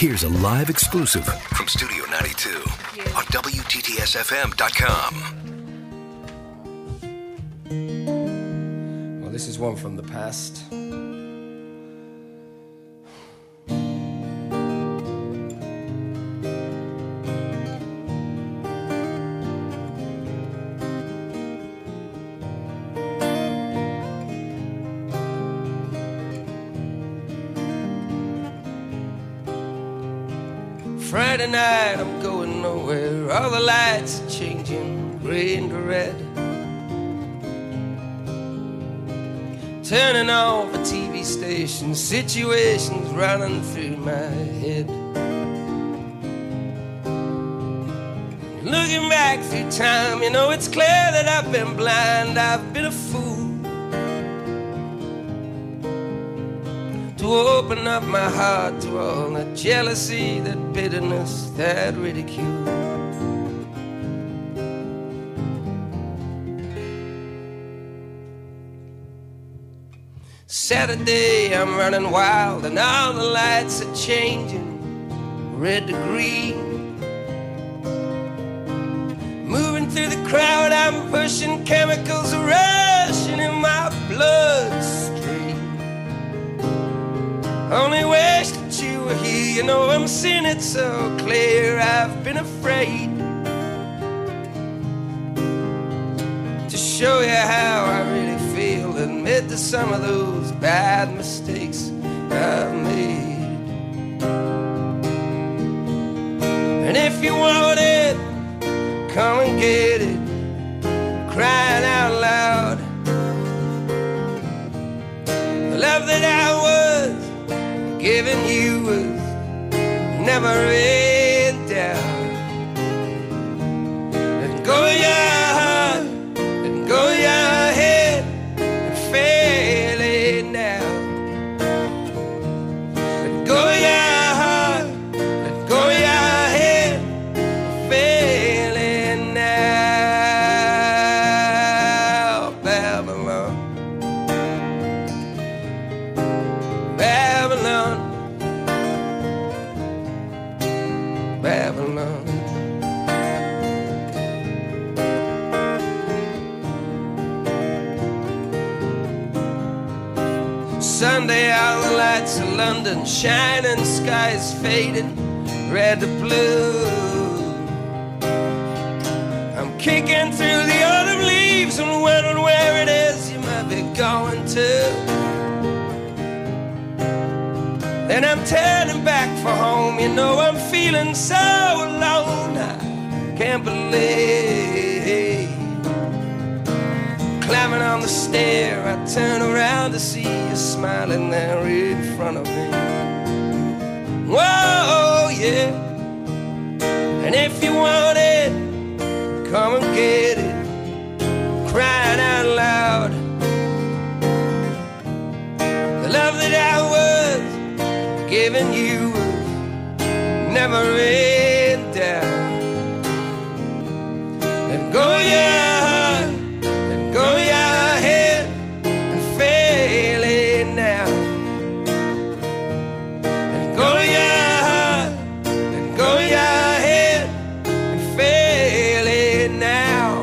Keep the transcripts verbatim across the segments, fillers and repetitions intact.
Here's a live exclusive from Studio ninety-two on W T T S F M dot com. Well, this is one from the past. Friday night, I'm going nowhere. All the lights are changing green to red. Turning off a T V station, situations running through my head. Looking back through time, you know it's clear that I've been blind, I've been a fool to open up my heart to all the jealousy, that bitterness, that ridicule. Saturday, I'm running wild and all the lights are changing red to green. Moving through the crowd, I'm pushing chemicals rushing in my bloodstream. Only wish that you were here, you know I'm seeing it so clear. I've been afraid to show you how I really feel, admit to some of those bad mistakes I've made. And if you want it, come and get it, crying out loud. The love that I was giving you was never in doubt. Let go of your heart, let go of your head, and fail it now. Let go of your heart, let go of your head, and fail it now. Babylon, Babylon, Babylon. Sunday, all the lights of London shining, skies fading, red to blue. I'm kicking through the autumn leaves and wondering where it is you might be going to. Then I'm turning back for home, you know I'm feeling so alone. I can't believe. Climbing on the stair, I turn around to see you smiling there in front of me. Whoa, yeah. And if you want it, come and get it, crying out loud. The love that I was giving you was never in doubt. Let go of your heart, let go of your head, and fail it now. Let go of your heart, let go of your head, and fail it now.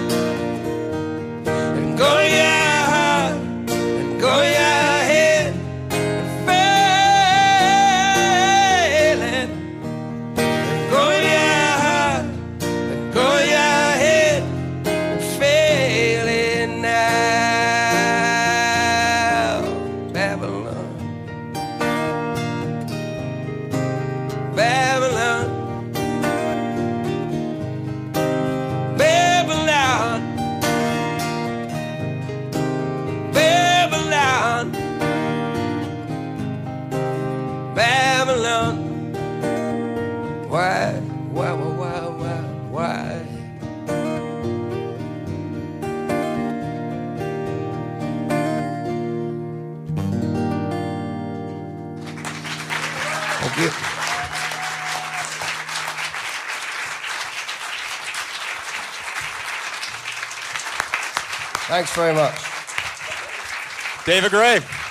Let go of your heart, let go of your head, and fail it. Let go of your heart, let go of your head, and fail it now. Babylon, Babylon, Babylon, Babylon, Babylon. Why, why, why, why, why, Thank you. Thanks very much. David Gray.